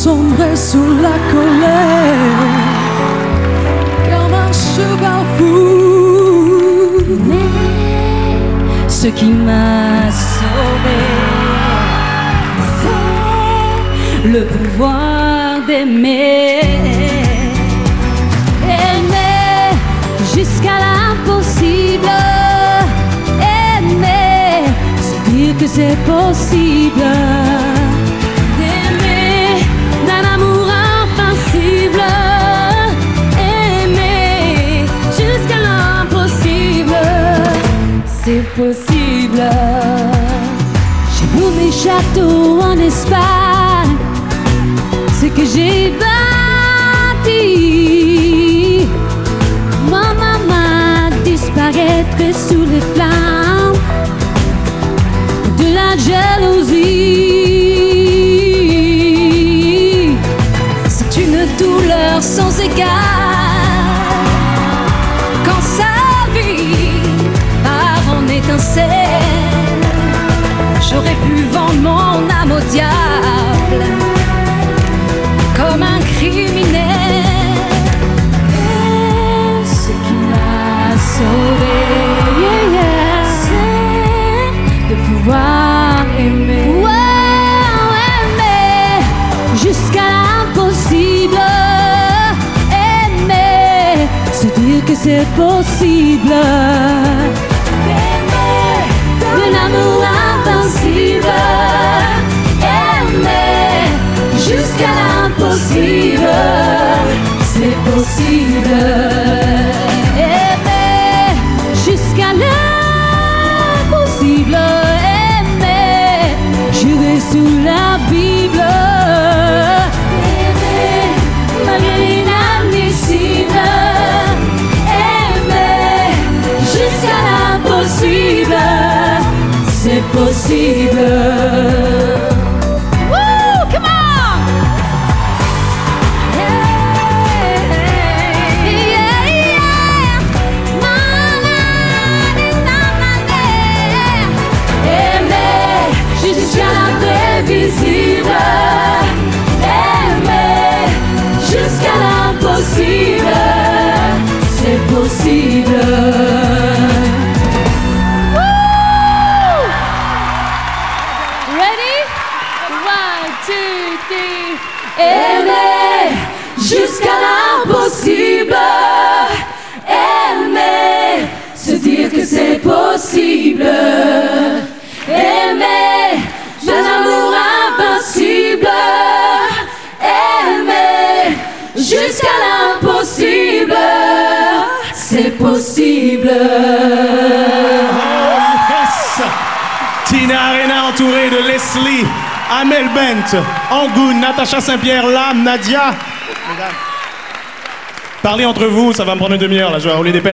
sombrer sous la colère comme un cheval fou. Mais ce qui m'a sauvé, c'est le pouvoir d'aimer. Aimer jusqu'à l'impossible. Aimer, se dire que c'est possible. D'aimer d'un amour invincible. Aimer jusqu'à l'impossible. C'est possible. J'ai loué château en Espagne, ce que j'ai bâti. Mon maman disparaîtrait sous les flammes de la jalousie. C'est une douleur sans égale quand sa vie part en étincelle. J'aurais pu vendre mon âme au diable comme un criminel. Et ce qui m'a sauvé, c'est de pouvoir aimer. Aimer jusqu'à l'impossible. Aimer, se dire que c'est possible. Aimer d'un amour invincible. Aimer jusqu'à l'impossible. C'est possible. Aimer jusqu'à l'impossible. Aimer, jurer sous la Bible. Aimer malgré l'inadmissible. Aimer jusqu'à l'impossible. C'est possible. Aimer jusqu'à l'impossible, c'est possible. Ready? 1, 2, 3. Aimer jusqu'à l'impossible. Aimer, se dire que c'est possible. Aimer d'un amour invincible. Aimer jusqu'à l'impossible. C'est possible. Yes! Tina Arena entourée de Leslie, Amel Bent, Angoune, Natacha Saint-Pierre, Lam, Nadia. Parlez entre vous, ça va me prendre une demi-heure là, je vais rouler des pelles.